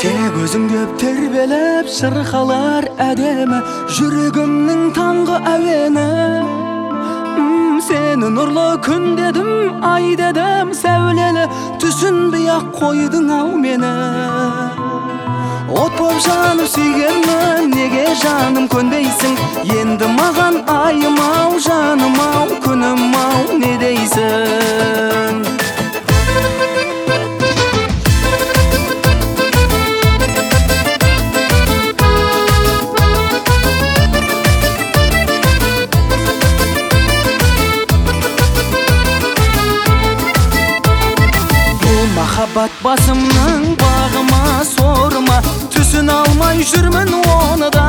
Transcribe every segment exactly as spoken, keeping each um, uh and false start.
Тек өзің деп тербелеп шырқалар әдемі жүрегімнің таңғы әуені. Сені нұрлы күн дедім, ай дедім сәулелі, түсінбей ақ қойдың ау мені. От боп жаным сүйгенмін, неге жаным көнбейсің? Енді маған айым ау, жаным ау, күнім ау, не дейсің? Махаббат басымның бағыма сорыма, түсін алмай жүрмін оны да.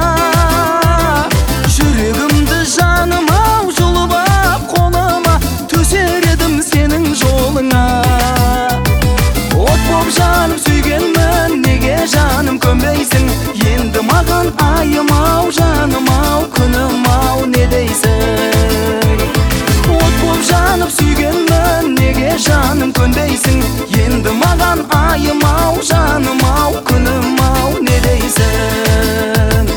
Жүрегімді жаным ау жұлып ап қолыма, төсер едім сенің жолыңа. От боп жаным сүйгенмін, неге жаным көнбейсің? Енді маған айым ау, жаным ау, күнім ау, не дейсің? От боп жаным сүйгенмін, неге жаным көнбейсің? Енді маған айым ау, жаным ау, күнім ау, не дейсің?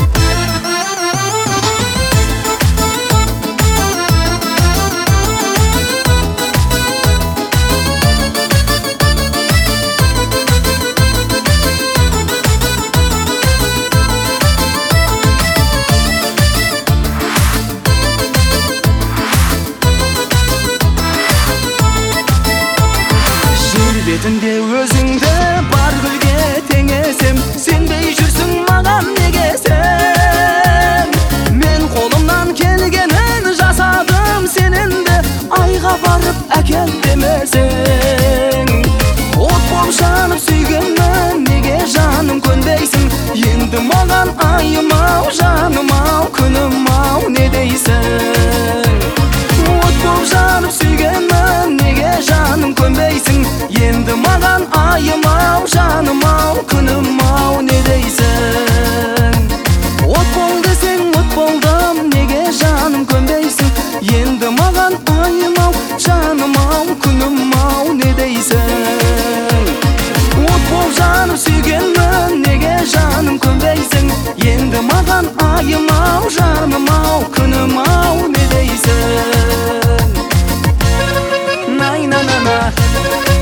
Бетінде өзіңді бар гүлге теңесем, сенбей жүрсің маған неге сен? Мен қолымнан келгенін жасадым, сененді айға барып әкел демесең. От боп жанып сүйгенмін, неге жаным көнбейсің? Енді маған айым ау, жаным ау, күнім ау, не дейсің? От боп жанып сүйгенмін, неге жаным көнбейсің? Енді маған айым ау, жаным ау, күнім ау, не дейсің? От бол десең от болдым, неге жаным көнбейсің? Енді маған айым ау, жаным ау, күнім ау, не дейсің? От бол жаным сүйгенмін, неге жаным көнбейсің? Енді маған айым ау, жаным ау, күнім ау, не дейсің? Най-на-на-на